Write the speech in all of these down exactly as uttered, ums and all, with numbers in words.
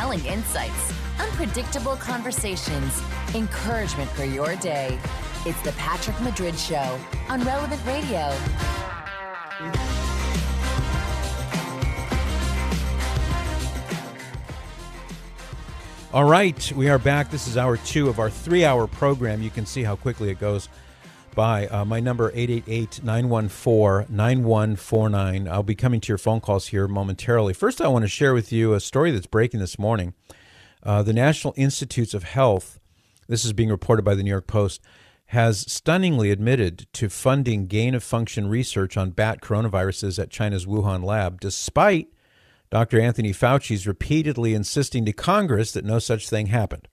compelling insights, unpredictable conversations, encouragement for your day. It's the Patrick Madrid Show on Relevant Radio. All right, we are back. This is hour two of our three-hour program. You can see how quickly it goes by. Uh, my number, eight eight eight, nine one four, nine one four nine. I'll be coming to your phone calls here momentarily. First, I want to share with you a story that's breaking this morning. Uh, the National Institutes of Health, this is being reported by the New York Post, has stunningly admitted to funding gain-of-function research on bat coronaviruses at China's Wuhan lab, despite Doctor Anthony Fauci's repeatedly insisting to Congress that no such thing happened.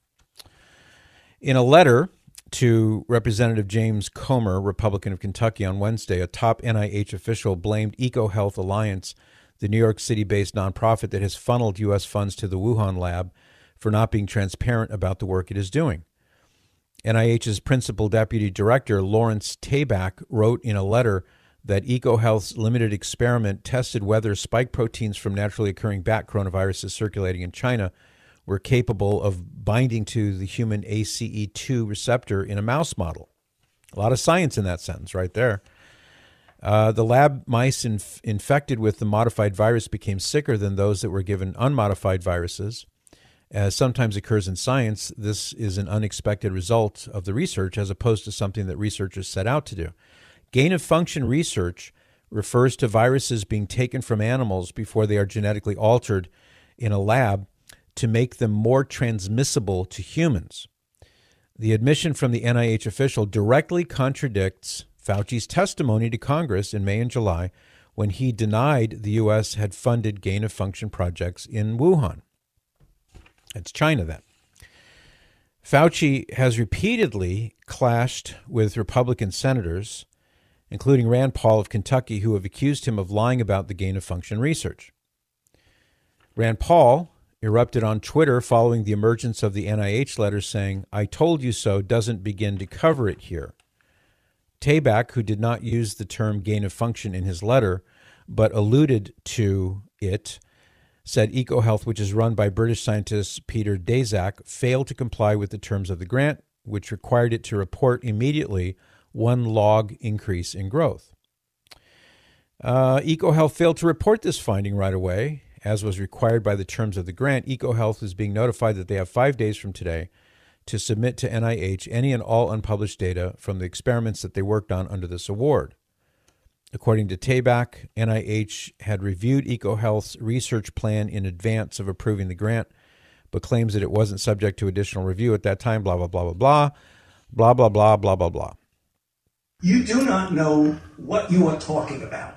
In a letter to Representative James Comer, Republican of Kentucky, on Wednesday, a top N I H official blamed EcoHealth Alliance, the New York City-based nonprofit that has funneled U S funds to the Wuhan lab, for not being transparent about the work it is doing. N I H's principal deputy director, Lawrence Tabak, wrote in a letter that EcoHealth's limited experiment tested whether spike proteins from naturally occurring bat coronaviruses circulating in China were capable of binding to the human A C E two receptor in a mouse model. A lot of science in that sentence right there. Uh, the lab mice inf- infected with the modified virus became sicker than those that were given unmodified viruses. As sometimes occurs in science, this is an unexpected result of the research as opposed to something that researchers set out to do. Gain-of-function research refers to viruses being taken from animals before they are genetically altered in a lab to make them more transmissible to humans. The admission from the N I H official directly contradicts Fauci's testimony to Congress in May and July when he denied the U S had funded gain-of-function projects in Wuhan. It's China then. Fauci has repeatedly clashed with Republican senators, including Rand Paul of Kentucky, who have accused him of lying about the gain-of-function research. Rand Paul erupted on Twitter following the emergence of the N I H letter saying, "I told you so," doesn't begin to cover it here. Tabak, who did not use the term gain-of-function in his letter, but alluded to it, said EcoHealth, which is run by British scientist Peter Daszak, failed to comply with the terms of the grant, which required it to report immediately one log increase in growth. Uh, EcoHealth failed to report this finding right away, as was required by the terms of the grant. EcoHealth is being notified that they have five days from today to submit to N I H any and all unpublished data from the experiments that they worked on under this award. According to Tabak, N I H had reviewed EcoHealth's research plan in advance of approving the grant, but claims that it wasn't subject to additional review at that time, blah, blah, blah, blah, blah, blah, blah, blah, blah, blah, blah. You do not know what you are talking about.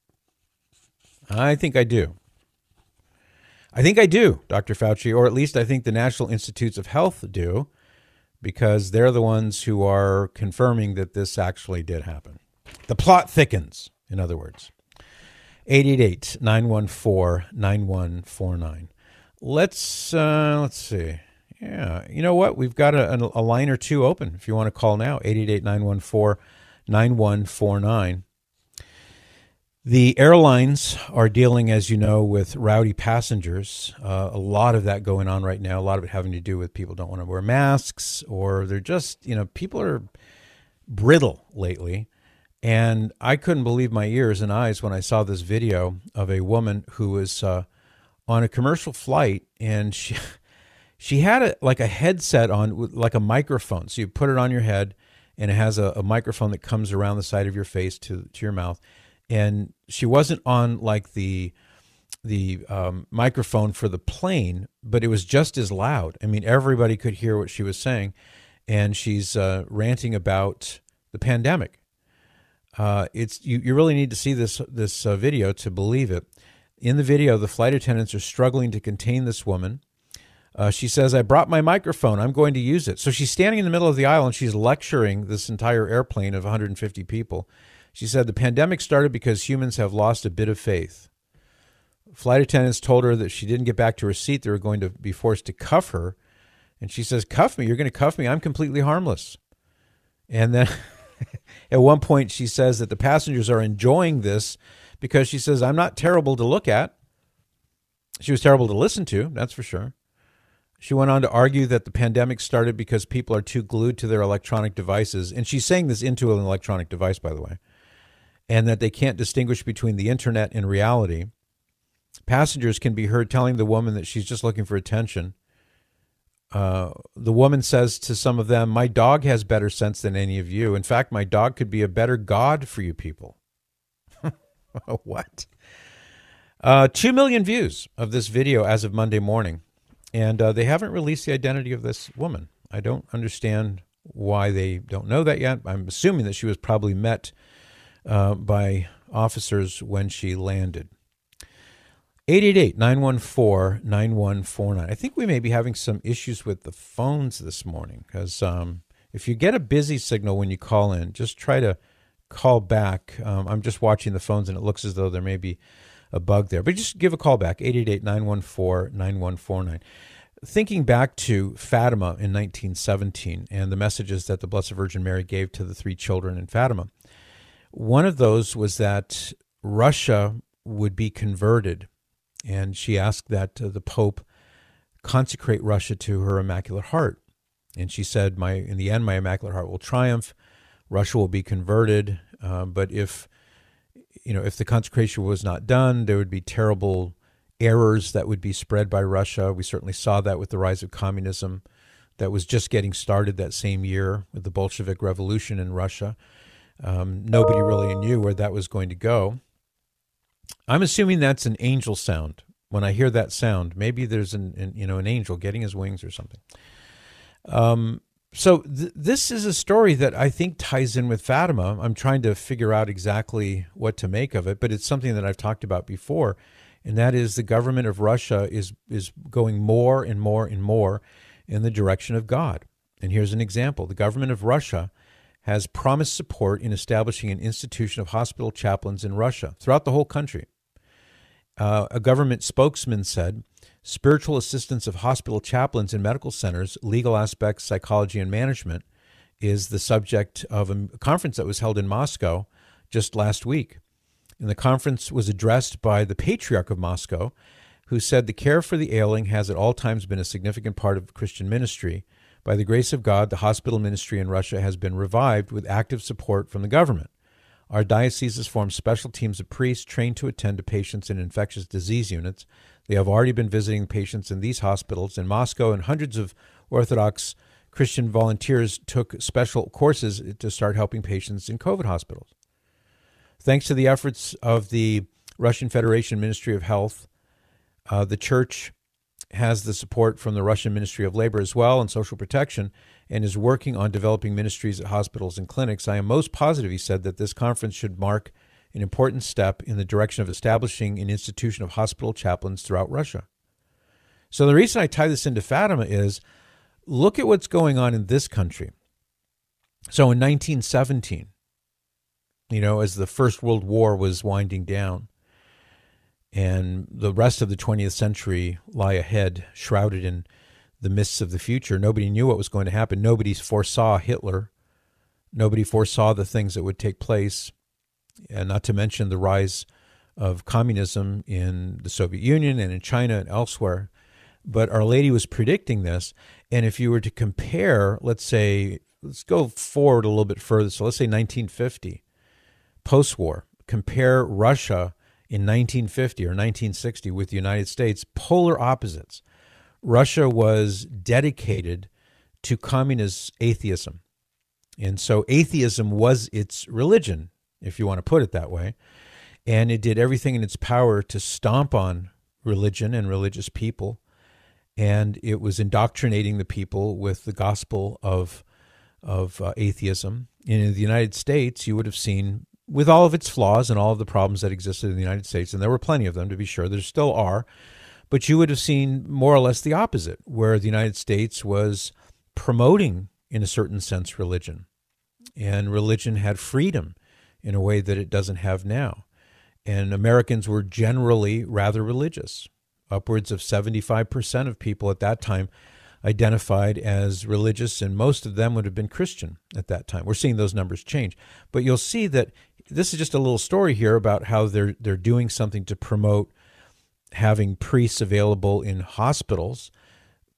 I think I do. I think I do, Doctor Fauci, or at least I think the National Institutes of Health do, because they're the ones who are confirming that this actually did happen. The plot thickens, in other words. eight eight eight, nine one four, nine one four nine. Let's, uh, let's see. Yeah, you know what? We've got a, a line or two open if you want to call now, eight eight eight, nine one four, nine one four nine. The airlines are dealing, as you know, with rowdy passengers. Uh, a lot of that going on right now, a lot of it having to do with people don't want to wear masks, or they're just, you know, people are brittle lately. And I couldn't believe my ears and eyes when I saw this video of a woman who was uh, on a commercial flight, and she she had a, like a headset on, with like a microphone. So you put it on your head, and it has a, a microphone that comes around the side of your face to to your mouth. And she wasn't on like the the um, microphone for the plane, but it was just as loud. I mean, everybody could hear what she was saying, and she's uh, ranting about the pandemic. Uh, it's you, you really need to see this this uh, video to believe it. In the video, the flight attendants are struggling to contain this woman. Uh, she says, "I brought my microphone. I'm going to use it." So she's standing in the middle of the aisle and she's lecturing this entire airplane of one hundred fifty people. She said, "The pandemic started because humans have lost a bit of faith." Flight attendants told her that she didn't get back to her seat. They were going to be forced to cuff her. And she says, "Cuff me? You're going to cuff me? I'm completely harmless." And then at one point she says that the passengers are enjoying this because she says, "I'm not terrible to look at." She was terrible to listen to, that's for sure. She went on to argue that the pandemic started because people are too glued to their electronic devices. And she's saying this into an electronic device, by the way, and that they can't distinguish between the internet and reality. Passengers can be heard telling the woman that she's just looking for attention. Uh, the woman says to some of them, "My dog has better sense than any of you. In fact, my dog could be a better god for you people." What? Uh, two million views of this video as of Monday morning. And uh, they haven't released the identity of this woman. I don't understand why they don't know that yet. I'm assuming that she was probably met uh, by officers when she landed. eight eight eight, nine one four, nine one four nine. I think we may be having some issues with the phones this morning because um, if you get a busy signal when you call in, just try to call back. Um, I'm just watching the phones and it looks as though there may be a bug there. But just give a call back, eight eight eight, nine one four, nine one four nine. Thinking back to Fatima in nineteen seventeen and the messages that the Blessed Virgin Mary gave to the three children in Fatima, one of those was that Russia would be converted. And she asked that uh, the Pope consecrate Russia to her Immaculate Heart. And she said, "My in the end, my Immaculate Heart will triumph. Russia will be converted. Uh, but if you know, if the consecration was not done, there would be terrible errors that would be spread by Russia." We certainly saw that with the rise of communism that was just getting started that same year with the Bolshevik Revolution in Russia. Um, nobody really knew where that was going to go. I'm assuming that's an angel sound. When I hear that sound, maybe there's an, an you know an angel getting his wings or something. Um, so th- this is a story that I think ties in with Fatima. I'm trying to figure out exactly what to make of it, but it's something that I've talked about before, and that is the government of Russia is is going more and more and more in the direction of God. And here's an example. The government of Russia has promised support in establishing an institution of hospital chaplains in Russia throughout the whole country. Uh, a government spokesman said, "Spiritual assistance of hospital chaplains in medical centers, legal aspects, psychology, and management is the subject of a conference that was held in Moscow just last week." And the conference was addressed by the Patriarch of Moscow, who said the care for the ailing has at all times been a significant part of Christian ministry. By the grace of God, the hospital ministry in Russia has been revived with active support from the government. Our diocese has formed special teams of priests trained to attend to patients in infectious disease units. They have already been visiting patients in these hospitals in Moscow, and hundreds of Orthodox Christian volunteers took special courses to start helping patients in COVID hospitals. Thanks to the efforts of the Russian Federation Ministry of Health, uh, the Church has the support from the Russian Ministry of Labor as well and Social Protection, and is working on developing ministries at hospitals and clinics. I am most positive, he said, that this conference should mark an important step in the direction of establishing an institution of hospital chaplains throughout Russia. So the reason I tie this into Fatima is, look at what's going on in this country. So in nineteen seventeen, you know, as the First World War was winding down, and the rest of the twentieth century lie ahead, shrouded in the mists of the future. Nobody knew what was going to happen. Nobody foresaw Hitler. Nobody foresaw the things that would take place, and not to mention the rise of communism in the Soviet Union and in China and elsewhere. But Our Lady was predicting this, and if you were to compare, let's say, let's go forward a little bit further. So let's say nineteen fifty, post-war, compare Russia in nineteen fifty or nineteen sixty with the United States, polar opposites. Russia was dedicated to communist atheism. And so atheism was its religion, if you want to put it that way. And it did everything in its power to stomp on religion and religious people. And it was indoctrinating the people with the gospel of, of uh, atheism. And in the United States, you would have seen, with all of its flaws and all of the problems that existed in the United States, and there were plenty of them, to be sure, there still are, but you would have seen more or less the opposite, where the United States was promoting, in a certain sense, religion. And religion had freedom in a way that it doesn't have now. And Americans were generally rather religious. Upwards of seventy-five percent of people at that time identified as religious, and most of them would have been Christian at that time. We're seeing those numbers change. But you'll see that this is just a little story here about how they're they're doing something to promote having priests available in hospitals.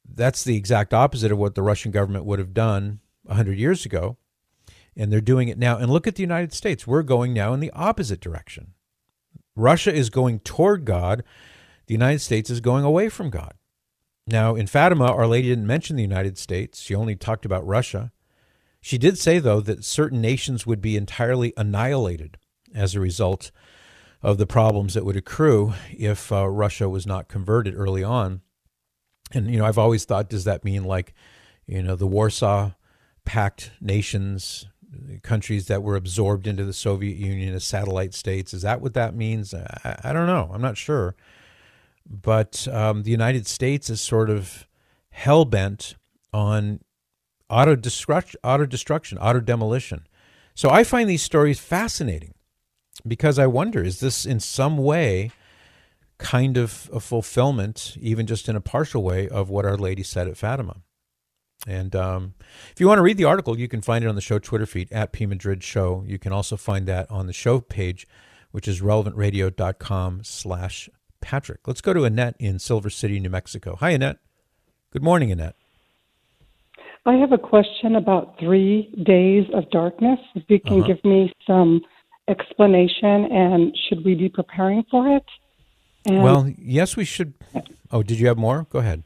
that's the exact opposite of what the Russian government would have done one hundred years ago, and they're doing it now. And look at the United States. We're going now in the opposite direction. Russia is going toward God. The United States is going away from God. Now, in Fatima, Our Lady didn't mention the United States. She only talked about Russia. She did say, though, that certain nations would be entirely annihilated as a result of the problems that would accrue if uh, Russia was not converted early on. And, you know, I've always thought, does that mean like, you know, the Warsaw Pact nations, countries that were absorbed into the Soviet Union as satellite states? Is that what that means? I, I don't know. I'm not sure. But um, the United States is sort of hell-bent on auto-destruction, auto-destruction, auto-demolition. So I find these stories fascinating because I wonder, is this in some way kind of a fulfillment, even just in a partial way, of what Our Lady said at Fatima? And um, if you want to read the article, you can find it on the show Twitter feed, at P Madrid Show. You can also find that on the show page, which is relevantradio.com slash Patrick. Let's go to Annette in Silver City, New Mexico. Hi, Annette. Good morning, Annette. I have a question about three days of darkness. If you can uh-huh. give me some explanation, and should we be preparing for it? And, well, yes, we should. Oh, did you have more? Go ahead.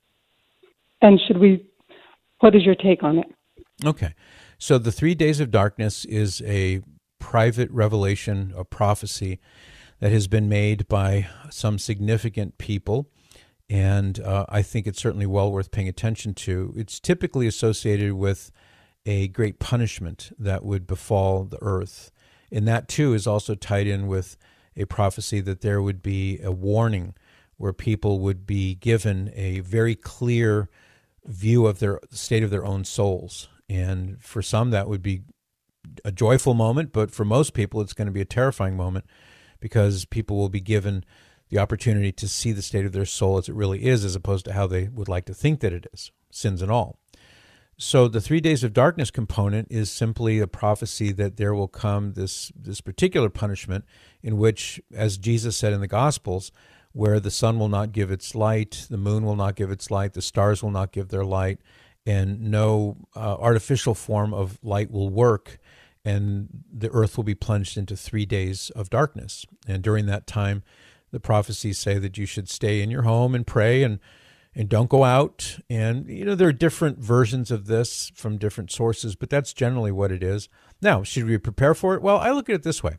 And should we, what is your take on it? Okay. So the three days of darkness is a private revelation, a prophecy that has been made by some significant people, and uh, I think it's certainly well worth paying attention to. It's typically associated with a great punishment that would befall the earth, and that too is also tied in with a prophecy that there would be a warning where people would be given a very clear view of their the state of their own souls. And for some, that would be a joyful moment, but for most people, it's going to be a terrifying moment, because people will be given the opportunity to see the state of their soul as it really is, as opposed to how they would like to think that it is, sins and all. So the three days of darkness component is simply a prophecy that there will come this, this particular punishment in which, as Jesus said in the Gospels, where the sun will not give its light, the moon will not give its light, the stars will not give their light, and no uh, artificial form of light will work, and the earth will be plunged into three days of darkness. And during that time, the prophecies say that you should stay in your home and pray and and don't go out. And, you know, there are different versions of this from different sources, but that's generally what it is. Now, should we prepare for it? Well, I look at it this way.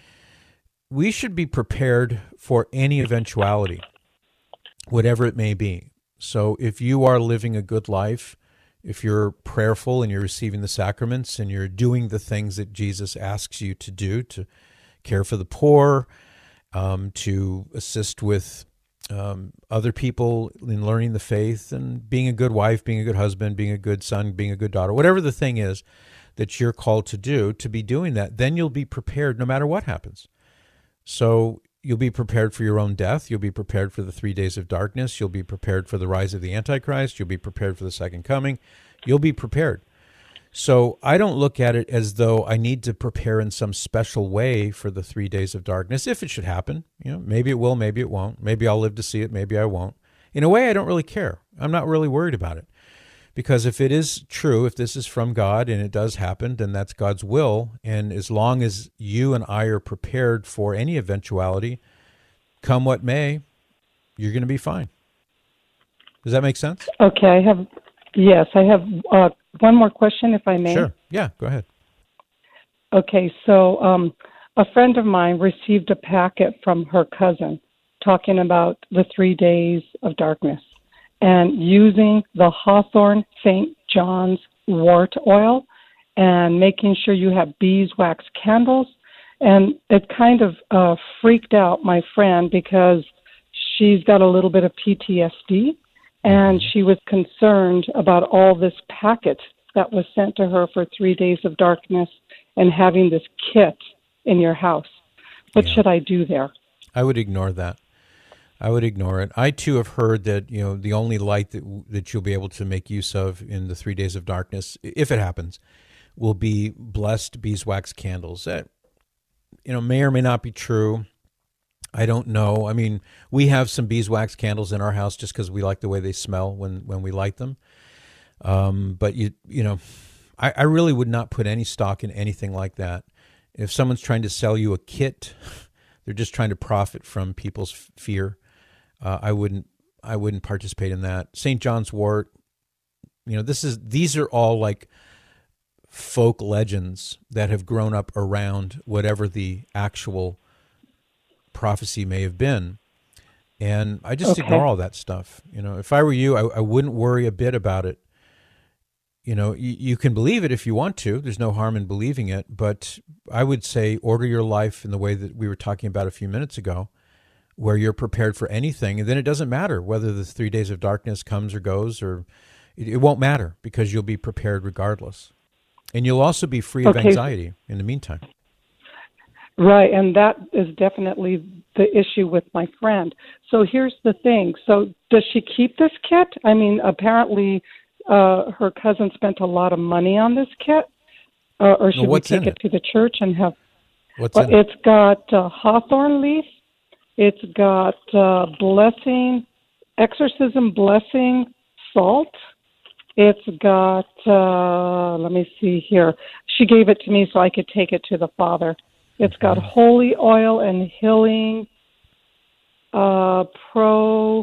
We should be prepared for any eventuality, whatever it may be. So if you are living a good life, if you're prayerful and you're receiving the sacraments and you're doing the things that Jesus asks you to do, to care for the poor, um, to assist with um, other people in learning the faith, and being a good wife, being a good husband, being a good son, being a good daughter, whatever the thing is that you're called to do, to be doing that, then you'll be prepared no matter what happens. So you'll be prepared for your own death. You'll be prepared for the three days of darkness. You'll be prepared for the rise of the Antichrist. You'll be prepared for the second coming. You'll be prepared. So I don't look at it as though I need to prepare in some special way for the three days of darkness, if it should happen. You know, maybe it will, maybe it won't. Maybe I'll live to see it, maybe I won't. In a way, I don't really care. I'm not really worried about it. Because if it is true, if this is from God and it does happen, then that's God's will. And as long as you and I are prepared for any eventuality, come what may, you're going to be fine. Does that make sense? Okay, I have, yes, I have uh, one more question, if I may. Sure, yeah, go ahead. Okay, so um, a friend of mine received a packet from her cousin talking about the three days of darkness, and using the Hawthorne Saint John's wort oil and making sure you have beeswax candles. And it kind of uh, freaked out my friend because she's got a little bit of P T S D, and she was concerned about all this packet that was sent to her for three days of darkness and having this kit in your house. What yeah. should I do there? I would ignore that. I would ignore it. I, too, have heard that, you know, the only light that that you'll be able to make use of in the three days of darkness, if it happens, will be blessed beeswax candles. That, you know, may or may not be true. I don't know. I mean, we have some beeswax candles in our house just because we like the way they smell when, when we light them. Um, but, you you know, I, I really would not put any stock in anything like that. If someone's trying to sell you a kit, they're just trying to profit from people's fear. Uh, I wouldn't I wouldn't participate in that. Saint John's wort, you know, this is these are all like folk legends that have grown up around whatever the actual prophecy may have been. And I just Okay. ignore all that stuff. You know, if I were you, I, I wouldn't worry a bit about it. You know, you, you can believe it if you want to. There's no harm in believing it. But I would say order your life in the way that we were talking about a few minutes ago, where you're prepared for anything. And then it doesn't matter whether the three days of darkness comes or goes, or it, it won't matter because you'll be prepared regardless. And you'll also be free of Okay. anxiety in the meantime. Right, and that is definitely the issue with my friend. So here's the thing. So does she keep this kit? I mean, apparently uh, her cousin spent a lot of money on this kit. Uh, or should we what's in take it it? to the church and have... What's Well, in it? it's got uh, hawthorn leaf. It's got uh, blessing, exorcism blessing, salt. It's got, uh, let me see here. She gave it to me so I could take it to the Father. It's got holy oil and healing, uh, pro,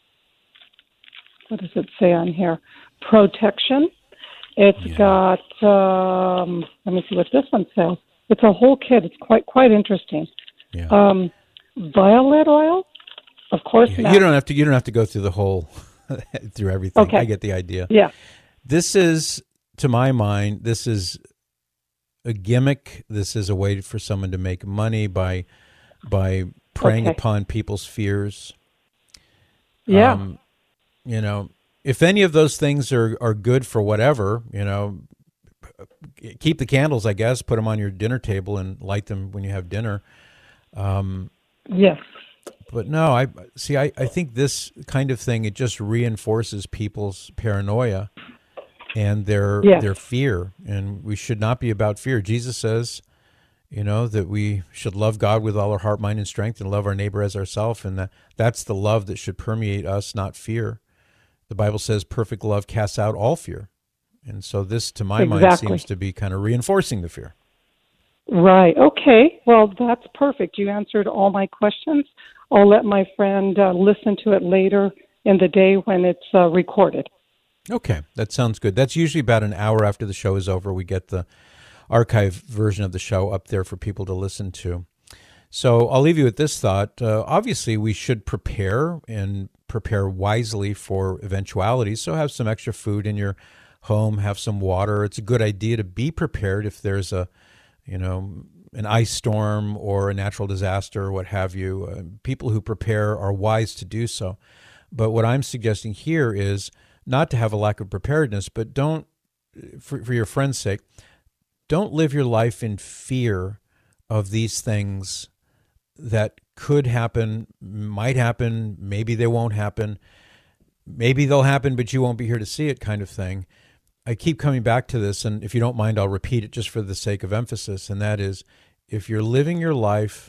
what does it say on here? Protection. It's Yeah. got, um, let me see what this one says. It's a whole kit. It's quite quite interesting. Yeah. Um, violet oil, of course. Yeah, not. you don't have to. You don't have to go through the whole, through everything. Okay. I get the idea. Yeah. This is, to my mind, this is a gimmick. This is a way for someone to make money by by preying Okay. upon people's fears. Yeah. Um, you know, if any of those things are are good for whatever, you know, keep the candles, I guess, put them on your dinner table and light them when you have dinner. Um, Yes. But no, I see. I, I think this kind of thing, it just reinforces people's paranoia and their Yes. their fear, and we should not be about fear. Jesus says, you know, that we should love God with all our heart, mind, and strength, and love our neighbor as ourselves, and that that's the love that should permeate us, not fear. The Bible says, "Perfect love casts out all fear," and so this, to my mind, Exactly. seems to be kind of reinforcing the fear. Right. Okay. Well, that's perfect. You answered all my questions. I'll let my friend uh, listen to it later in the day when it's uh, recorded. Okay, that sounds good. That's usually about an hour after the show is over. We get the archive version of the show up there for people to listen to. So I'll leave you with this thought. Uh, obviously, we should prepare and prepare wisely for eventualities. So have some extra food in your home, have some water. It's a good idea to be prepared if there's a, you know, an ice storm or a natural disaster or what have you. Uh, people who prepare are wise to do so. But what I'm suggesting here is not to have a lack of preparedness, but don't, for, for your friend's sake, don't live your life in fear of these things that could happen, might happen, maybe they won't happen, maybe they'll happen, but you won't be here to see it kind of thing. I keep coming back to this, and if you don't mind, I'll repeat it just for the sake of emphasis, and that is, if you're living your life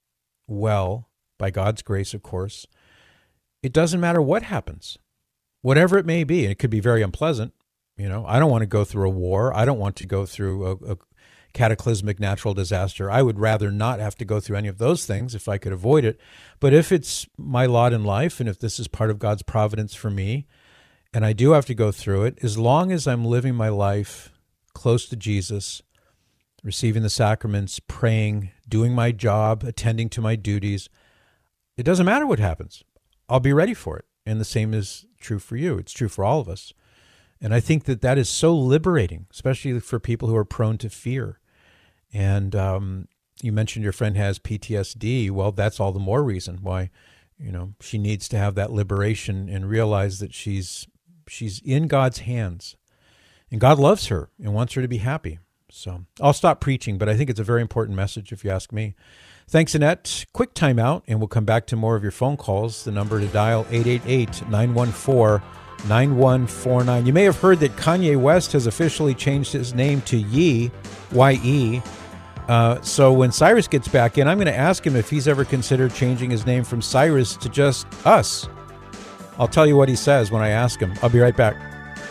well, by God's grace, of course, it doesn't matter what happens, whatever it may be. And it could be very unpleasant. You know, I don't want to go through a war. I don't want to go through a, a cataclysmic natural disaster. I would rather not have to go through any of those things if I could avoid it. But if it's my lot in life, and if this is part of God's providence for me, and I do have to go through it, as long as I'm living my life close to Jesus, receiving the sacraments, praying, doing my job, attending to my duties, it doesn't matter what happens. I'll be ready for it. And the same is true for you. It's true for all of us. And I think that that is so liberating, especially for people who are prone to fear. And um, you mentioned your friend has P T S D. Well, that's all the more reason why, you know, she needs to have that liberation and realize that she's she's in God's hands. And God loves her and wants her to be happy. So I'll stop preaching, but I think it's a very important message if you ask me. Thanks, Annette. Quick timeout, and we'll come back to more of your phone calls. The number to dial, eight eight eight, nine one four, nine one four nine. You may have heard that Kanye West has officially changed his name to Ye, Y E. Uh, so when Cyrus gets back in, I'm going to ask him if he's ever considered changing his name from Cyrus to just Us. I'll tell you what he says when I ask him. I'll be right back.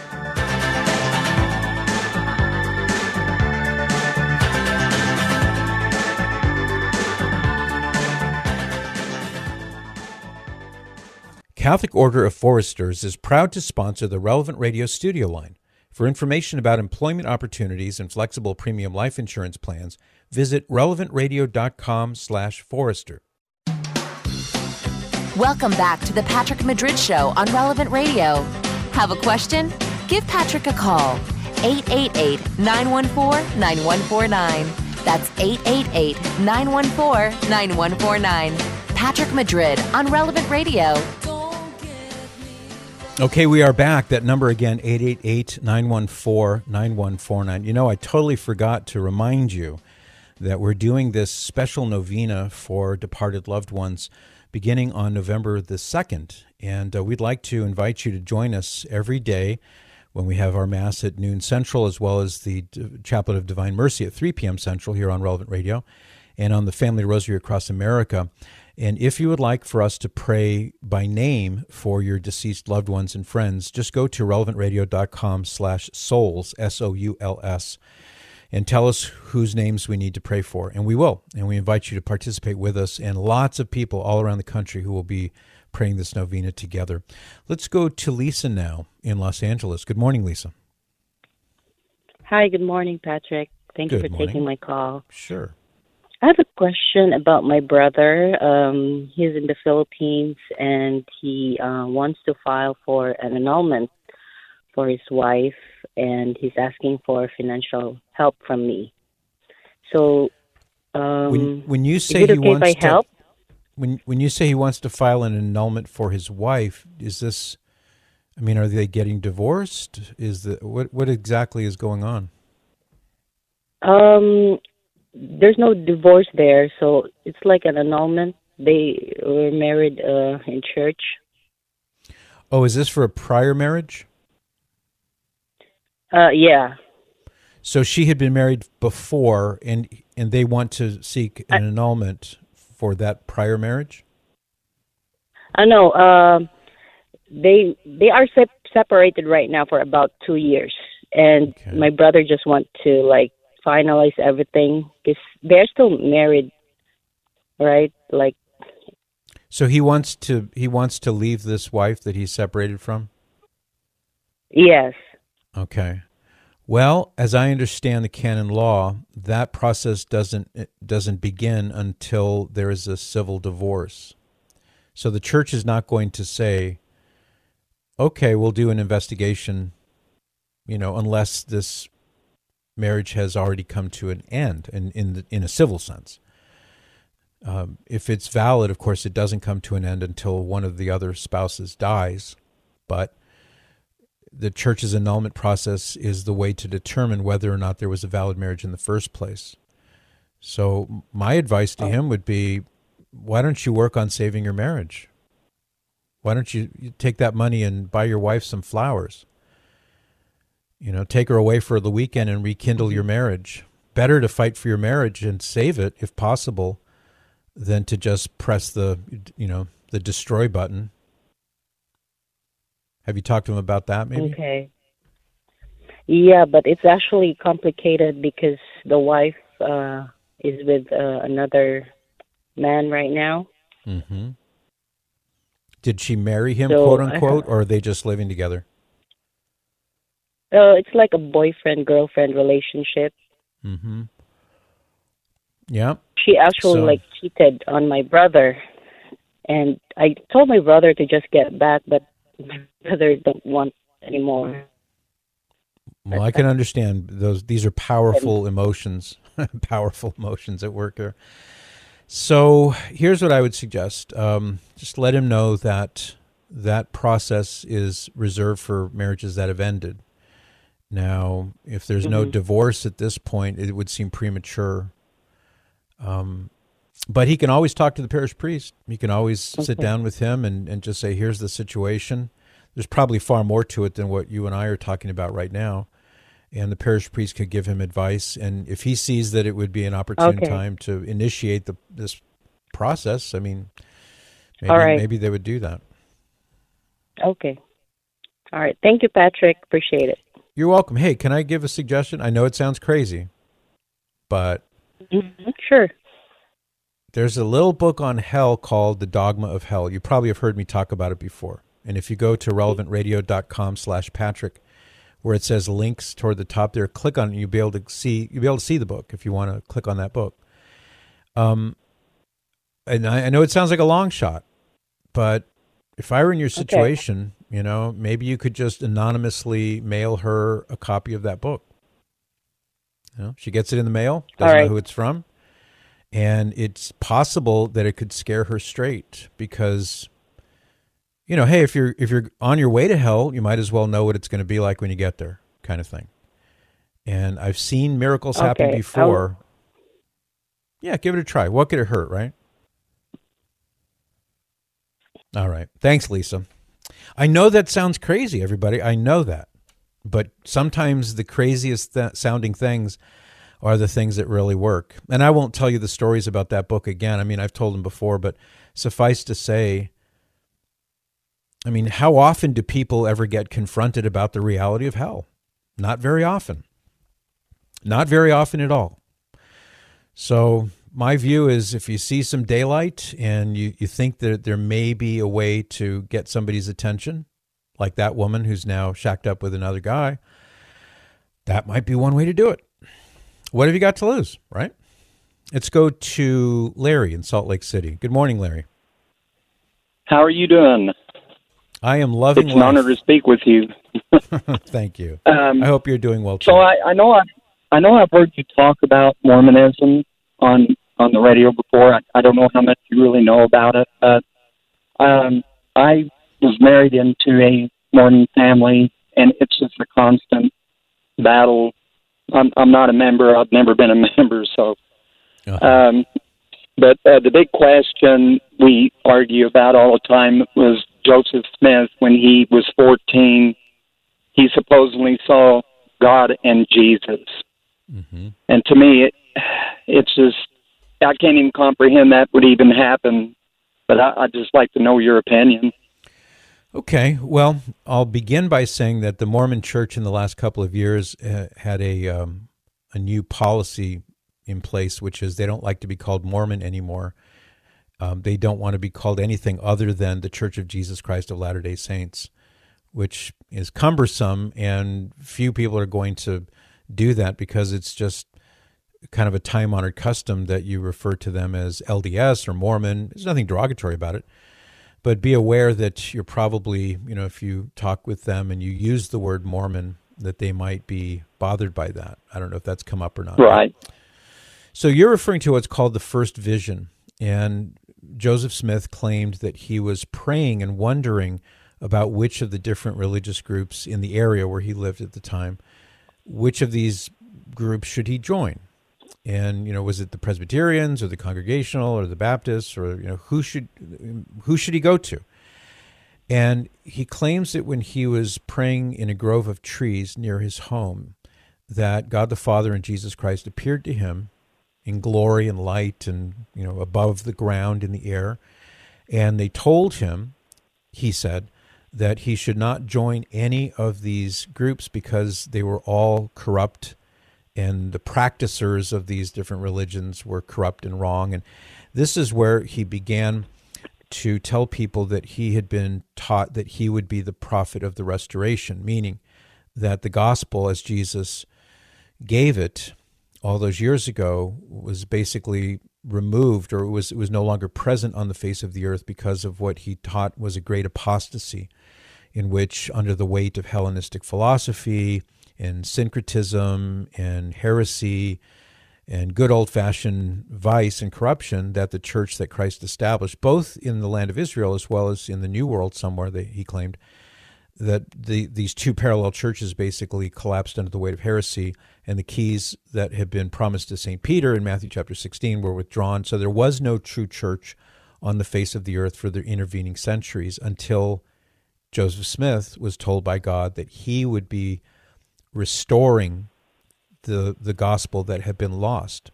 Catholic Order of Foresters is proud to sponsor the Relevant Radio studio line. For information about employment opportunities and flexible premium life insurance plans, visit relevant radio dot com slash forester. Welcome back to the Patrick Madrid Show on Relevant Radio. Have a question? Give Patrick a call. eight eight eight, nine one four, nine one four nine. That's eight eight eight, nine one four, nine one four nine. Patrick Madrid on Relevant Radio. Okay, we are back. That number again, eight eight eight, nine one four, nine one four nine. You know, I totally forgot to remind you that we're doing this special novena for departed loved ones beginning on November the second. And uh, we'd like to invite you to join us every day when we have our Mass at noon Central, as well as the D- Chaplet of Divine Mercy at three p.m. Central here on Relevant Radio and on the Family Rosary Across America. And if you would like for us to pray by name for your deceased loved ones and friends, just go to relevant radio dot com slash souls, S O U L S, and tell us whose names we need to pray for. And we will. And we invite you to participate with us and lots of people all around the country who will be praying this novena together. Let's go to Lisa now in Los Angeles. Good morning, Lisa. Hi, good morning, Patrick. Thank Good you for morning. taking my call. Sure. I have a question about my brother. Um, he's in the Philippines, and he uh, wants to file for an annulment for his wife, and he's asking for financial help from me. So, um, When, when you is say it he okay if wants I to, help? when when you say he wants to file an annulment for his wife, is this? I mean, are they getting divorced? Is the what what exactly is going on? Um, there's no divorce there, so it's like an annulment. They were married uh, in church. Oh, is this for a prior marriage? Uh, yeah. So she had been married before, and and they want to seek an annulment for that prior marriage? I know. Um, they they are sep- separated right now for about two years, and Okay. my brother just want to like finalize everything because they're still married, right? Like, So he wants to he wants to leave this wife that he's separated from? yes. Okay. Well, as I understand the canon law, that process doesn't it doesn't begin until there is a civil divorce. So the church is not going to say, "Okay, we'll do an investigation," you know, unless this marriage has already come to an end, in in, the, in a civil sense. Um, if it's valid, of course, it doesn't come to an end until one of the other spouses dies, but the church's annulment process is the way to determine whether or not there was a valid marriage in the first place. So my advice to him would be, why don't you work on saving your marriage? Why don't you you take that money and buy your wife some flowers? You know, take her away for the weekend and rekindle your marriage. Better to fight for your marriage and save it, if possible, than to just press the, you know, the destroy button. Have you talked to him about that, maybe? Okay. Yeah, but it's actually complicated because the wife uh, is with uh, another man right now. Mm-hmm. Did she marry him, So, quote I unquote, have- or are they just living together? Uh, it's like a boyfriend-girlfriend relationship. Mm-hmm. Yeah. She actually So- like cheated on my brother, and I told my brother to just get back, but my brother don't want anymore. Well, I can understand those. These are powerful emotions, powerful emotions at work here. So here's what I would suggest. Um, just let him know that that process is reserved for marriages that have ended. Now, if there's no Mhm. divorce at this point, it would seem premature. Um, but he can always talk to the parish priest. He can always sit Okay. down with him and, and just say, here's the situation. There's probably far more to it than what you and I are talking about right now. and the parish priest could give him advice. And if he sees that it would be an opportune Okay. time to initiate the this process, I mean, maybe, All right. maybe they would do that. Okay. All right. Thank you, Patrick. Appreciate it. You're welcome. Hey, can I give a suggestion? I know it sounds crazy, but Mm-hmm. Sure. there's a little book on hell called The Dogma of Hell. You probably have heard me talk about it before. And if you go to relevant radio dot com slash Patrick, where it says links toward the top there, click on it, and you'll be able to see you'll be able to see the book if you want to click on that book. Um, and I, I know it sounds like a long shot, but if I were in your situation, okay. you know, maybe you could just anonymously mail her a copy of that book. You know, she gets it in the mail, doesn't right. know who it's from. And it's possible that it could scare her straight because, you know, hey, if you're if you're on your way to hell, you might as well know what it's going to be like when you get there, kind of thing. And I've seen miracles okay. happen before. I'll... Yeah, give it a try. What could it hurt, right? All right. Thanks, Lisa. I know that sounds crazy, everybody. I know that. But sometimes the craziest th- sounding things are the things that really work. And I won't tell you the stories about that book again. I mean, I've told them before, but suffice to say, I mean, how often do people ever get confronted about the reality of hell? Not very often. Not very often at all. So my view is if you see some daylight and you, you think that there may be a way to get somebody's attention, like that woman who's now shacked up with another guy, that might be one way to do it. What have you got to lose, right? Let's go to Larry in Salt Lake City. Good morning, Larry. How are you doing? I am loving It's an life. honor to speak with you. Thank you. Um, I hope you're doing well, too. So I, I know I, I know I've heard you talk about Mormonism on on the radio before. I, I don't know how much you really know about it, but um, I was married into a Mormon family, and it's just a constant battle. I'm, I'm not a member. I've never been a member, so. Uh-huh. Um, but uh, the big question we argue about all the time was Joseph Smith. When he was fourteen, he supposedly saw God and Jesus. Mm-hmm. And to me, it, it's just, I can't even comprehend that would even happen. But I, I'd just like to know your opinion. Okay, well, I'll begin by saying that the Mormon Church in the last couple of years uh, had a um, a new policy in place, which is they don't like to be called Mormon anymore. Um, they don't want to be called anything other than the Church of Jesus Christ of Latter-day Saints, which is cumbersome, and few people are going to do that because it's just kind of a time-honored custom that you refer to them as L D S or Mormon. There's nothing derogatory about it. But be aware that you're probably, you know, if you talk with them and you use the word Mormon, that they might be bothered by that. I don't know if that's come up or not. Right. So you're referring to what's called the first vision. And Joseph Smith claimed that he was praying and wondering about which of the different religious groups in the area where he lived at the time, which of these groups should he join? And, you know, was it the Presbyterians or the Congregational or the Baptists, or, you know, who should who should he go to? And he claims that when he was praying in a grove of trees near his home, that God the Father and Jesus Christ appeared to him in glory and light and, you know, above the ground in the air. And they told him, he said, that he should not join any of these groups because they were all corrupt, and the practicers of these different religions were corrupt and wrong. And this is where he began to tell people that he had been taught that he would be the prophet of the restoration, meaning that the gospel, as Jesus gave it all those years ago, was basically removed, or it was, it was no longer present on the face of the earth because of what he taught was a great apostasy, in which, under the weight of Hellenistic philosophy and syncretism and heresy and good old-fashioned vice and corruption, that the church that Christ established, both in the land of Israel as well as in the New World somewhere, that he claimed, that the these two parallel churches basically collapsed under the weight of heresy, and the keys that had been promised to Saint Peter in Matthew chapter sixteen were withdrawn. So there was no true church on the face of the earth for the intervening centuries until Joseph Smith was told by God that he would be restoring the the gospel that had been lost.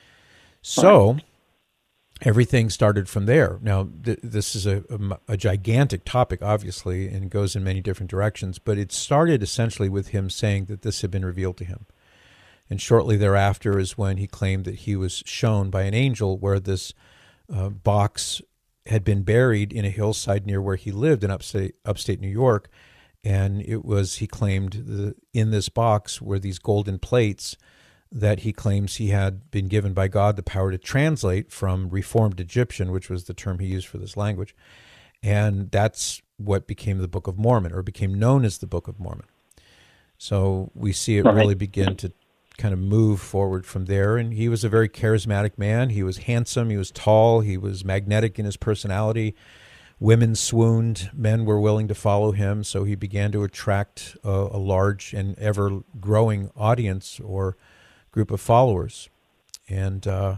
So everything started from there. Now, th- this is a, a, a gigantic topic, obviously, and goes in many different directions, but it started essentially with him saying that this had been revealed to him. And shortly thereafter is when he claimed that he was shown by an angel where this uh, box had been buried in a hillside near where he lived in upstate, upstate New York. And it was, he claimed, the, in this box were these golden plates that he claims he had been given by God the power to translate from Reformed Egyptian, which was the term he used for this language. And that's what became the Book of Mormon, or became known as the Book of Mormon. So we see it really begin to kind of move forward from there. And he was a very charismatic man. He was handsome. He was tall. He was magnetic in his personality. Women swooned. Men were willing to follow him. So he began to attract a, a large and ever-growing audience or group of followers. And uh,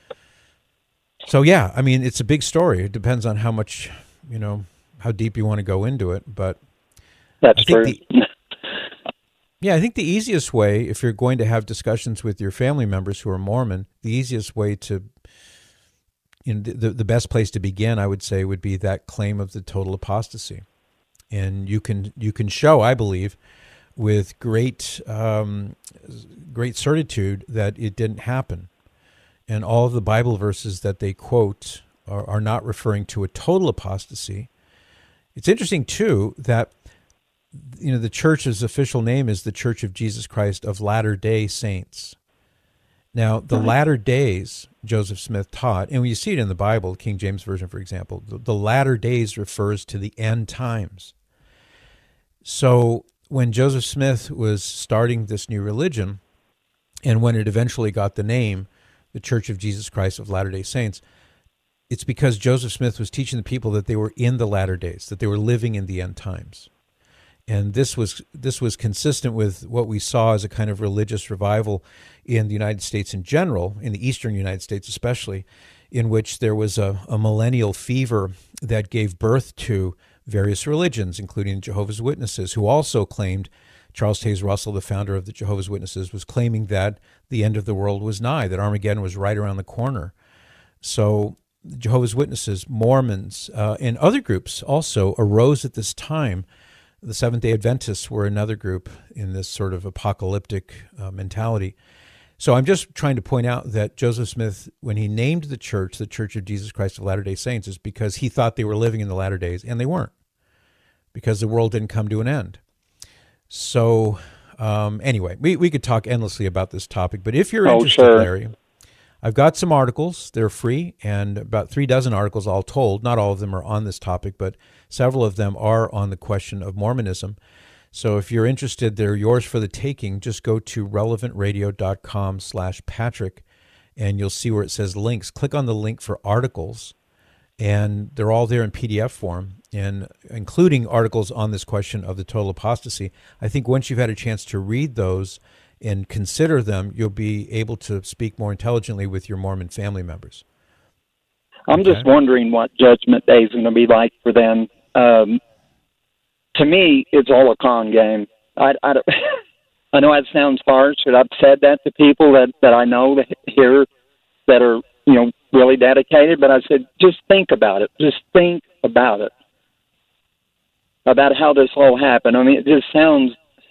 so, yeah, I mean, it's a big story. It depends on how much, you know, how deep you want to go into it. But that's I think true. The, yeah, I think the easiest way, if you're going to have discussions with your family members who are Mormon, the easiest way to, you know, the, the best place to begin, I would say, would be that claim of the total apostasy. And you can you can show, I believe, with great um, great certitude that it didn't happen. And all of the Bible verses that they quote are, are not referring to a total apostasy. It's interesting, too, that you know the church's official name is the Church of Jesus Christ of Latter-day Saints. Now, the right. latter days, Joseph Smith taught, and you see it in the Bible, the King James Version, for example, the, the latter days refers to the end times. So when Joseph Smith was starting this new religion, and when it eventually got the name, the Church of Jesus Christ of Latter-day Saints, it's because Joseph Smith was teaching the people that they were in the latter days, that they were living in the end times. And this was this was consistent with what we saw as a kind of religious revival in the United States in general, in the eastern United States especially, in which there was a, a millennial fever that gave birth to various religions, including Jehovah's Witnesses, who also claimed, Charles Taze Russell, the founder of the Jehovah's Witnesses, was claiming that the end of the world was nigh, that Armageddon was right around the corner. So Jehovah's Witnesses, Mormons, uh, and other groups also arose at this time. The Seventh-day Adventists were another group in this sort of apocalyptic uh, mentality. So I'm just trying to point out that Joseph Smith, when he named the church, the Church of Jesus Christ of Latter-day Saints, is because he thought they were living in the latter days, and they weren't, because the world didn't come to an end. So um, anyway, we, we could talk endlessly about this topic, but if you're oh, interested, sure. Larry, I've got some articles. They're free, and about three dozen articles all told. Not all of them are on this topic, but several of them are on the question of Mormonism. So if you're interested, they're yours for the taking. Just go to relevant radio dot com slash Patrick, and you'll see where it says links. Click on the link for articles, and they're all there in P D F form, and including articles on this question of the total apostasy. I think once you've had a chance to read those and consider them, you'll be able to speak more intelligently with your Mormon family members. I'm okay. just wondering what Judgment Day is going to be like for them. Um, to me, it's all a con game. I, I, I know that sounds harsh, but I've said that to people that, that I know that here that are, you know, really dedicated, but I said, just think about it. Just think about it, about how this all happened. I mean, it just sounds,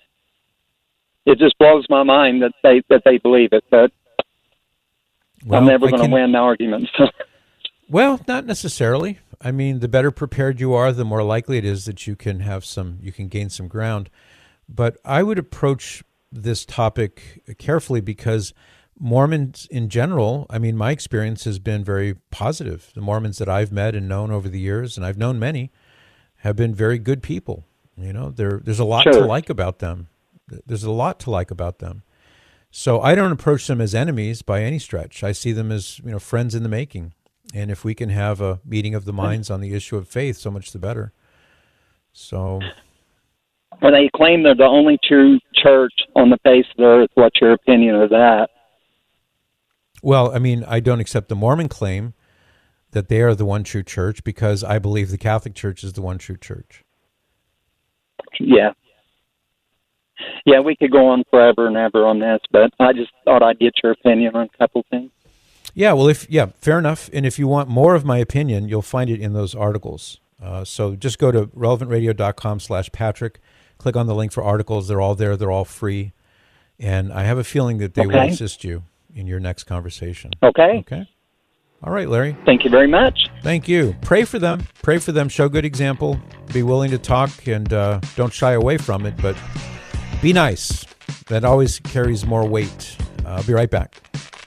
it just blows my mind that they that they believe it, but well, I'm never going to win arguments. Well, not necessarily. I mean, the better prepared you are, the more likely it is that you can have some, you can gain some ground. But I would approach this topic carefully because Mormons in general, I mean, my experience has been very positive. The Mormons that I've met and known over the years, and I've known many, have been very good people. You know, there there's a lot sure. to like about them. There's a lot to like about them. So I don't approach them as enemies by any stretch. I see them as, you know, friends in the making. And if we can have a meeting of the minds on the issue of faith, so much the better. So, well, they claim they're the only true church on the face of the earth. What's your opinion of that? Well, I mean, I don't accept the Mormon claim that they are the one true church because I believe the Catholic Church is the one true church. Yeah. Yeah, we could go on forever and ever on this, but I just thought I'd get your opinion on a couple things. Yeah, well, if yeah, fair enough. And if you want more of my opinion, you'll find it in those articles. Uh, so just go to relevant radio dot com slash Patrick. Click on the link for articles. They're all there. They're all free. And I have a feeling that they okay. will assist you in your next conversation. Okay. Okay. All right, Larry. Thank you very much. Thank you. Pray for them. Pray for them. Show good example. Be willing to talk, and uh, don't shy away from it, but be nice. That always carries more weight. Uh, I'll be right back.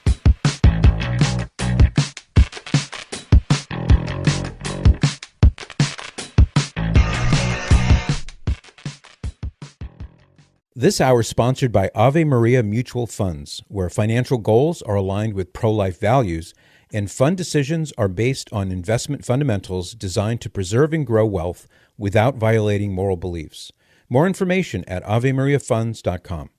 This hour is sponsored by Ave Maria Mutual Funds, where financial goals are aligned with pro-life values, and fund decisions are based on investment fundamentals designed to preserve and grow wealth without violating moral beliefs. More information at ave maria funds dot com.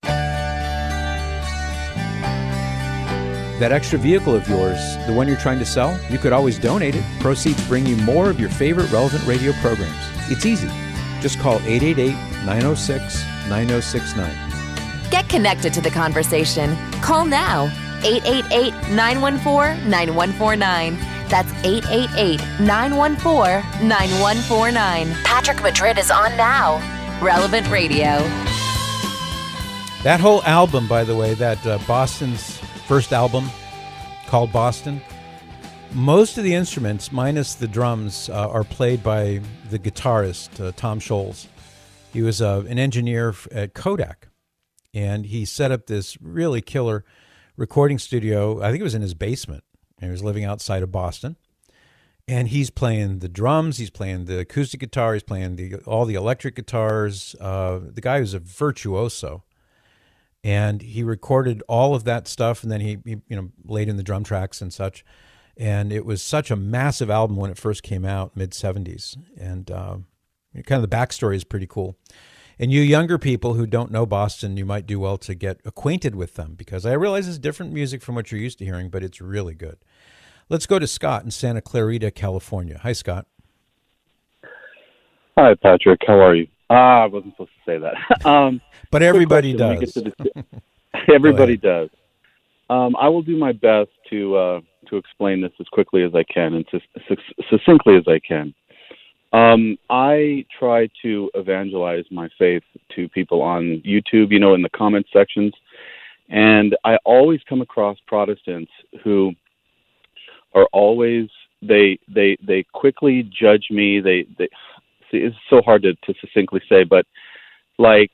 That extra vehicle of yours, the one you're trying to sell, you could always donate it. Proceeds bring you more of your favorite Relevant Radio programs. It's easy. Just call eight eight eight, nine oh six, nine oh six nine. Get connected to the conversation. Call now. eight eight eight, nine one four, nine one four nine. That's eight eight eight, nine one four, nine one four nine. Patrick Madrid is on now. Relevant Radio. That whole album, by the way, that uh, Boston's first album called Boston, most of the instruments, minus the drums, uh, are played by the guitarist, uh, Tom Scholz. He was uh, an engineer at Kodak, and he set up this really killer recording studio. I think it was in his basement, and he was living outside of Boston. And he's playing the drums, he's playing the acoustic guitar, he's playing the all the electric guitars. Uh, the guy was a virtuoso. And he recorded all of that stuff, and then he, he you know, laid in the drum tracks and such. And it was such a massive album when it first came out, mid seventies. And uh, kind of the backstory is pretty cool. And you younger people who don't know Boston, you might do well to get acquainted with them, because I realize it's different music from what you're used to hearing, but it's really good. Let's go to Scott in Santa Clarita, California. Hi, Scott. Hi, Patrick. How are you? Ah, I wasn't supposed to say that. um, but everybody does. Everybody does. Um, I will do my best to uh, to explain this as quickly as I can and sus- succinctly as I can. Um, I try to evangelize my faith to people on YouTube, you know, in the comment sections. And I always come across Protestants who are always, they they they quickly judge me. They, they see, it's so hard to, to succinctly say, but like,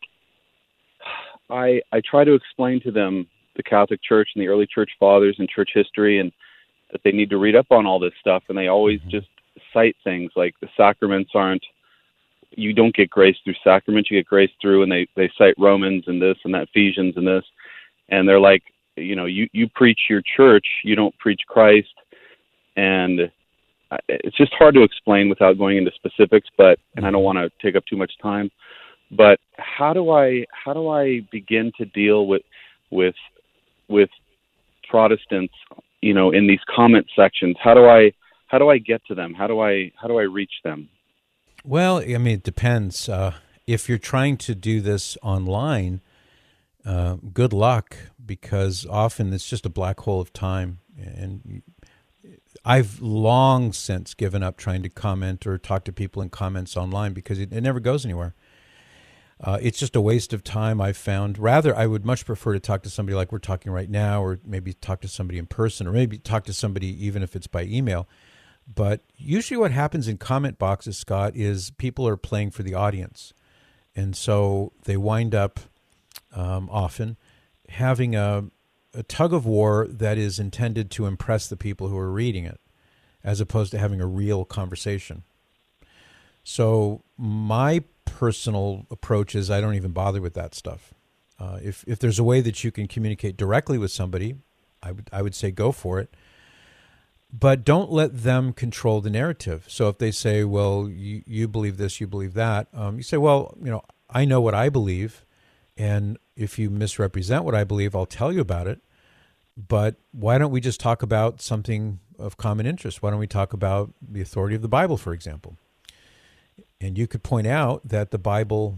I I try to explain to them the Catholic Church and the early church fathers and church history, and that they need to read up on all this stuff. And they always just cite things like the sacraments aren't, you don't get grace through sacraments, you get grace through, and they, they cite Romans and this and that, Ephesians and this. And they're like, you know, you, you preach your church, you don't preach Christ. And it's just hard to explain without going into specifics, but, and I don't want to take up too much time, but how do I, how do I begin to deal with, with, with Protestants, you know, in these comment sections? How do I, how do I get to them? How do I, how do I reach them? Well, I mean, it depends. Uh, if you're trying to do this online, uh, good luck, because often it's just a black hole of time. And I've long since given up trying to comment or talk to people in comments online, because it, it never goes anywhere. Uh, it's just a waste of time, I've found. Rather, I would much prefer to talk to somebody like we're talking right now, or maybe talk to somebody in person, or maybe talk to somebody even if it's by email. But usually what happens in comment boxes, Scott, is people are playing for the audience. And so they wind up um, often having a, a tug of war that is intended to impress the people who are reading it, as opposed to having a real conversation. So my personal approach is I don't even bother with that stuff. Uh, if if there's a way that you can communicate directly with somebody, I would I would say go for it. But don't let them control the narrative. So if they say, well, you, you believe this, you believe that, um, you say, well, you know, I know what I believe, and if you misrepresent what I believe, I'll tell you about it. But why don't we just talk about something of common interest? Why don't we talk about the authority of the Bible, for example? And you could point out that the Bible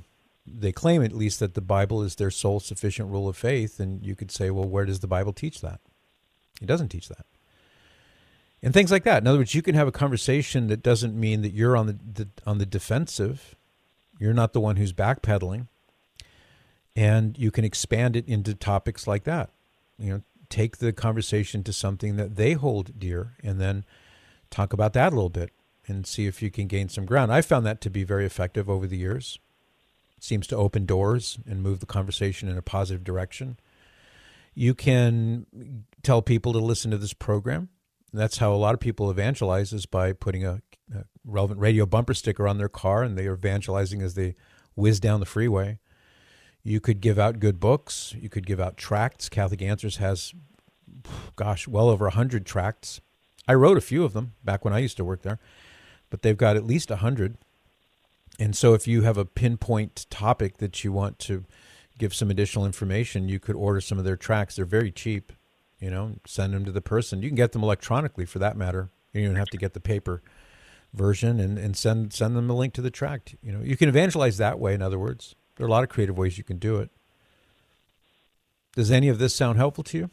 they claim at least that the Bible is their sole sufficient rule of faith, and you could say, well, where does the Bible teach that? It doesn't teach that. And things like that. In other words, you can have a conversation that doesn't mean that you're on the, the on the defensive. You're not the one who's backpedaling. And you can expand it into topics like that. You know, take the conversation to something that they hold dear, and then talk about that a little bit and see if you can gain some ground. I found that to be very effective over the years. It seems to open doors and move the conversation in a positive direction. You can tell people to listen to this program. That's how a lot of people evangelize, is by putting a, a Relevant Radio bumper sticker on their car, and they are evangelizing as they whiz down the freeway. You could give out good books. You could give out tracts. Catholic Answers has, gosh, well over one hundred tracts. I wrote a few of them back when I used to work there, but they've got at least one hundred. And so if you have a pinpoint topic that you want to give some additional information, you could order some of their tracts. They're very cheap. You know, send them to the person. You can get them electronically, for that matter. You don't even have to get the paper version, and, and send send them a link to the tract. You know, you can evangelize that way, in other words. There are a lot of creative ways you can do it. Does any of this sound helpful to you?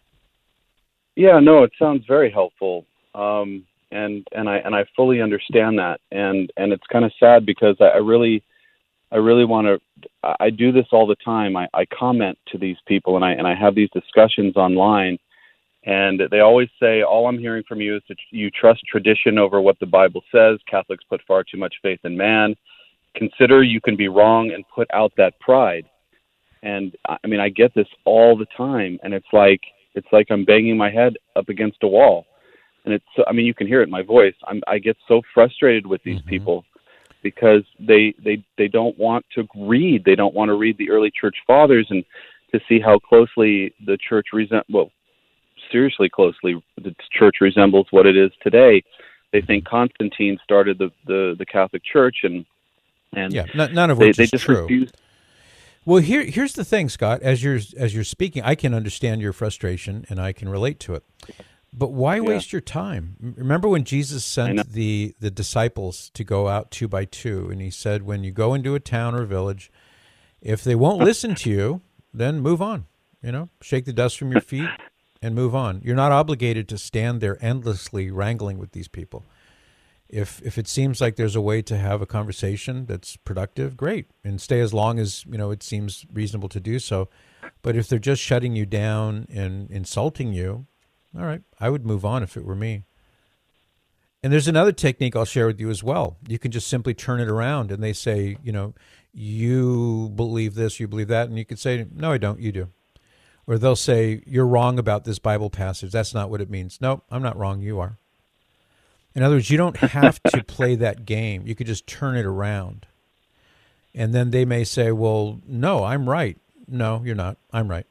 Yeah, no, it sounds very helpful. Um, and, and I and I fully understand that. And, and it's kind of sad because I, I really I really want to I do this all the time. I, I comment to these people, and I and I have these discussions online. And they always say, all I'm hearing from you is that you trust tradition over what the Bible says. Catholics put far too much faith in man. Consider you can be wrong and put out that pride. And I mean, I get this all the time, and it's like it's like I'm banging my head up against a wall. And it's, I mean, you can hear it in my voice. I'm, I get so frustrated with these mm-hmm. people because they they they don't want to read. They don't want to read the early church fathers and to see how closely the church resent well. seriously closely the church resembles what it is today. They think Constantine started the, the, the Catholic Church, and and yeah, n- none of which they, is they just true. Refuse. Well, here here's the thing, Scott. As you're as you're speaking, I can understand your frustration and I can relate to it. But why yeah. waste your time? Remember when Jesus sent the the disciples to go out two by two, and he said, "When you go into a town or village, if they won't listen to you, then move on. You know, shake the dust from your feet." And move on. You're not obligated to stand there endlessly wrangling with these people. If if it seems like there's a way to have a conversation that's productive, great, and stay as long as you know it seems reasonable to do so. But if they're just shutting you down and insulting you, all right, I would move on if it were me. And there's another technique I'll share with you as well. You can just simply turn it around, and they say, you know, you believe this, you believe that, and you could say, no, I don't, you do. Or they'll say, you're wrong about this Bible passage. That's not what it means. No, I'm not wrong. You are. In other words, you don't have to play that game. You could just turn it around. And then they may say, well, no, I'm right. No, you're not. I'm right.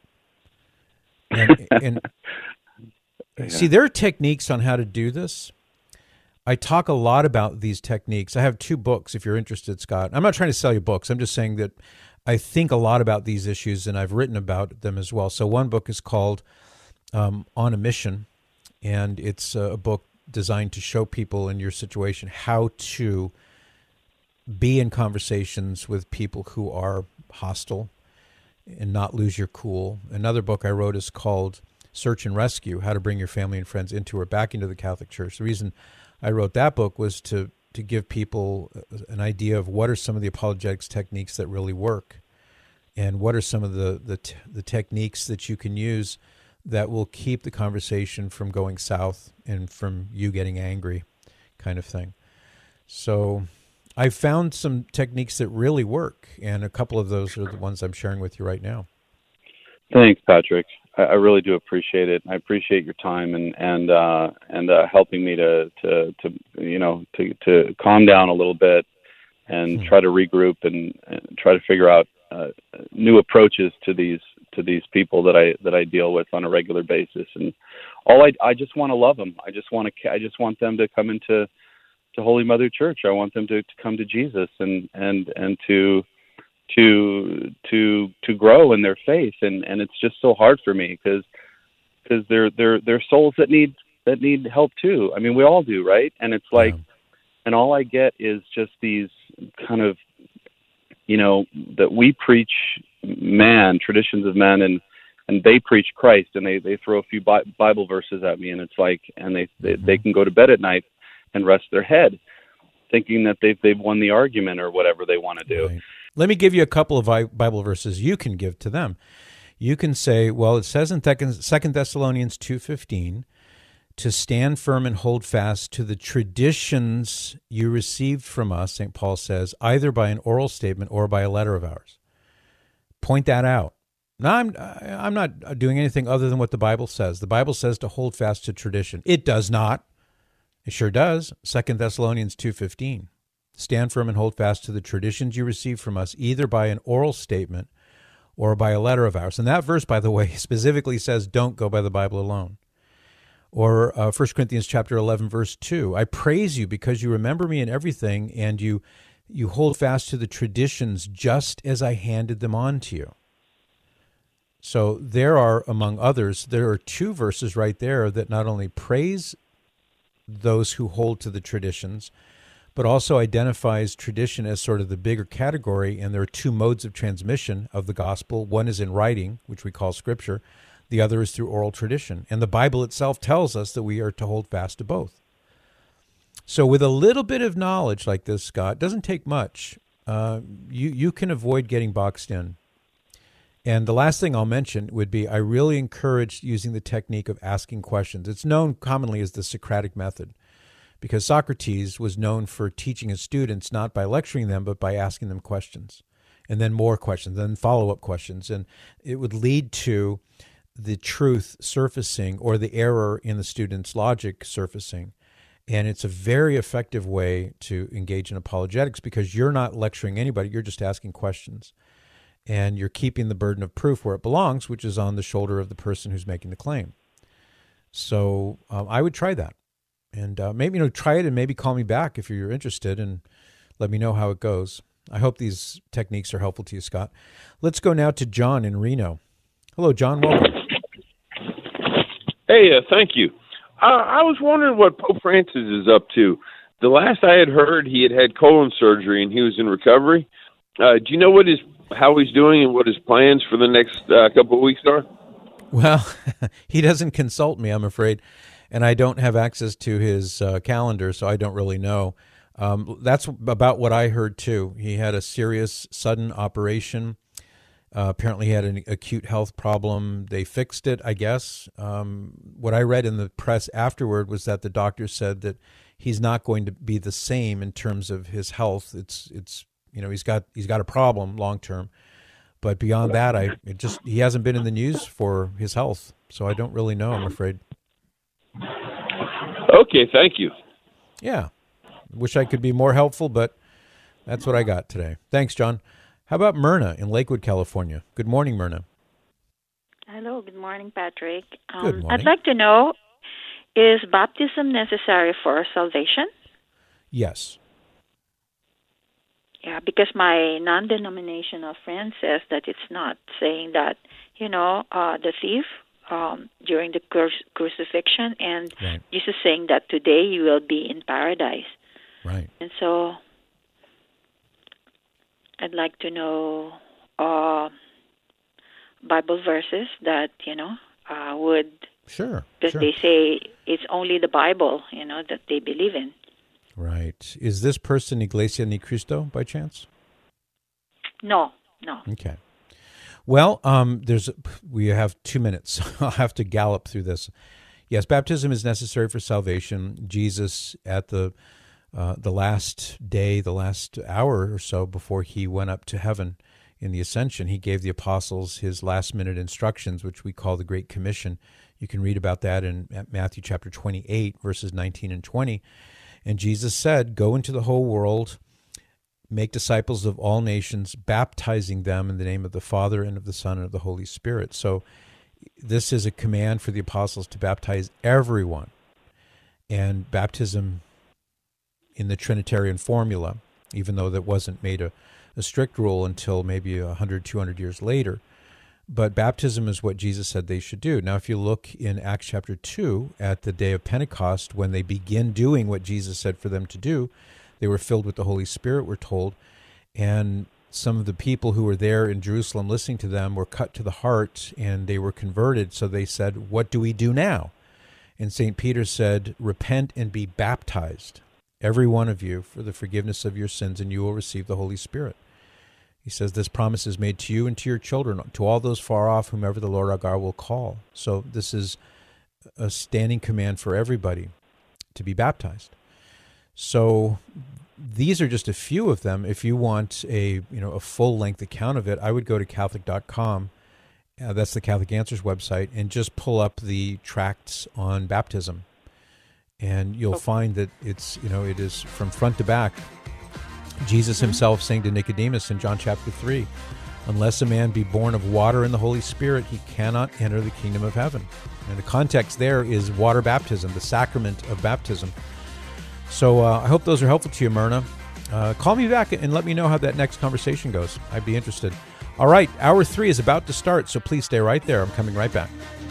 And, and yeah. See, there are techniques on how to do this. I talk a lot about these techniques. I have two books, if you're interested, Scott. I'm not trying to sell you books. I'm just saying that I think a lot about these issues, and I've written about them as well. So one book is called um, On a Mission, and it's a book designed to show people in your situation how to be in conversations with people who are hostile and not lose your cool. Another book I wrote is called Search and Rescue, How to Bring Your Family and Friends into or Back into the Catholic Church. The reason I wrote that book was to to give people an idea of what are some of the apologetics techniques that really work, and what are some of the the, t- the techniques that you can use that will keep the conversation from going south and from you getting angry, kind of thing. So I found some techniques that really work, and a couple of those are the ones I'm sharing with you right now. Thanks, Patrick. I, I really do appreciate it. I appreciate your time and and uh, and uh, helping me to, to to you know to to calm down a little bit and mm-hmm. try to regroup and, and try to figure out uh, new approaches to these to these people that I that I deal with on a regular basis. And all I I just want to love them. I just want to I just want them to come into to Holy Mother Church. I want them to, to come to Jesus and and and to. to to to grow in their faith, and, and it's just so hard for me because because they're they're they're souls that need that need help too. I mean, we all do, right? And it's like, yeah. and all I get is just these kind of you know, that we preach man, traditions of men, and and they preach Christ, and they, they throw a few Bi- Bible verses at me, and it's like, and they, they they can go to bed at night and rest their head, thinking that they've they've won the argument or whatever they want to do. Right. Let me give you a couple of Bible verses you can give to them. You can say, well, it says in Second Thessalonians two fifteen, to stand firm and hold fast to the traditions you received from us, Saint Paul says, either by an oral statement or by a letter of ours. Point that out. Now, I'm I'm not doing anything other than what the Bible says. The Bible says to hold fast to tradition. It does not. It sure does. Second Thessalonians two fifteen. Stand firm and hold fast to the traditions you received from us, either by an oral statement or by a letter of ours. And that verse, by the way, specifically says don't go by the Bible alone. Or uh, First Corinthians chapter eleven, verse two, I praise you because you remember me in everything, and you you hold fast to the traditions just as I handed them on to you. So there are, among others, there are two verses right there that not only praise those who hold to the traditions, but also identifies tradition as sort of the bigger category, and there are two modes of transmission of the gospel. One is in writing, which we call Scripture. The other is through oral tradition. And the Bible itself tells us that we are to hold fast to both. So with a little bit of knowledge like this, Scott, doesn't take much. Uh, you, you can avoid getting boxed in. And the last thing I'll mention would be I really encourage using the technique of asking questions. It's known commonly as the Socratic method, because Socrates was known for teaching his students not by lecturing them, but by asking them questions, and then more questions, then follow-up questions. And it would lead to the truth surfacing or the error in the student's logic surfacing. And it's a very effective way to engage in apologetics, because you're not lecturing anybody, you're just asking questions. And you're keeping the burden of proof where it belongs, which is on the shoulder of the person who's making the claim. So um, I would try that. And uh, maybe, you know, try it and maybe call me back if you're interested and let me know how it goes. I hope these techniques are helpful to you, Scott. Let's go now to John in Reno. Hello, John. Welcome. Hey, uh, thank you. Uh, I was wondering what Pope Francis is up to. The last I had heard, he had had colon surgery and he was in recovery. Uh, do you know what his how he's doing and what his plans for the next uh, couple of weeks are? Well, he doesn't consult me, I'm afraid, and I don't have access to his uh, calendar, so I don't really know. Um, that's about what I heard, too. He had a serious, sudden operation. Uh, apparently he had an acute health problem. They fixed it, I guess. Um, what I read in the press afterward was that the doctor said that he's not going to be the same in terms of his health. It's it's you know he's got he's got a problem long term, but beyond that, I it just he hasn't been in the news for his health, so I don't really know, I'm afraid. Okay, thank you. Yeah, wish I could be more helpful, but that's what I got today. Thanks, John. How about Myrna in Lakewood, California? Good morning, Myrna. Hello, good morning, Patrick. Um, good morning. I'd like to know, is baptism necessary for salvation? Yes. Yeah, because my non-denominational friend says that it's not, saying that, you know, uh, the thief um, during the cru- crucifixion, and right. Jesus saying that today you will be in paradise. Right. And so I'd like to know uh, Bible verses that, you know, uh, would... Sure, Because sure. they say it's only the Bible, you know, that they believe in. Right. Is this person Iglesia Ni Cristo by chance? No, no. Okay. Well, um, there's we have two minutes. I'll have to gallop through this. Yes, baptism is necessary for salvation. Jesus, at the uh, the last day, the last hour or so before he went up to heaven in the ascension, he gave the apostles his last-minute instructions, which we call the Great Commission. You can read about that in Matthew chapter twenty-eight, verses nineteen and twenty. And Jesus said, go into the whole world, make disciples of all nations, baptizing them in the name of the Father and of the Son and of the Holy Spirit. So this is a command for the apostles to baptize everyone. And baptism in the Trinitarian formula, even though that wasn't made a, a strict rule until maybe one hundred, two hundred years later. But baptism is what Jesus said they should do. Now, if you look in Acts chapter two, at the day of Pentecost, when they begin doing what Jesus said for them to do, they were filled with the Holy Spirit, we're told, and some of the people who were there in Jerusalem listening to them were cut to the heart and they were converted. So they said, what do we do now? And Saint Peter said, repent and be baptized, every one of you, for the forgiveness of your sins, and you will receive the Holy Spirit. He says, this promise is made to you and to your children, to all those far off, whomever the Lord our God will call. So this is a standing command for everybody to be baptized. So these are just a few of them. If you want a you know a full-length account of it, I would go to Catholic dot com. Uh, that's the Catholic Answers website, and just pull up the tracts on baptism, and you'll okay. find that it's you know it is from front to back. Jesus himself saying to Nicodemus in John chapter three, unless a man be born of water and the Holy Spirit, he cannot enter the kingdom of heaven. And the context there is water baptism, the sacrament of baptism. So uh, I hope those are helpful to you, Myrna. Uh, call me back and let me know how that next conversation goes. I'd be interested. All right, hour three is about to start, so please stay right there. I'm coming right back.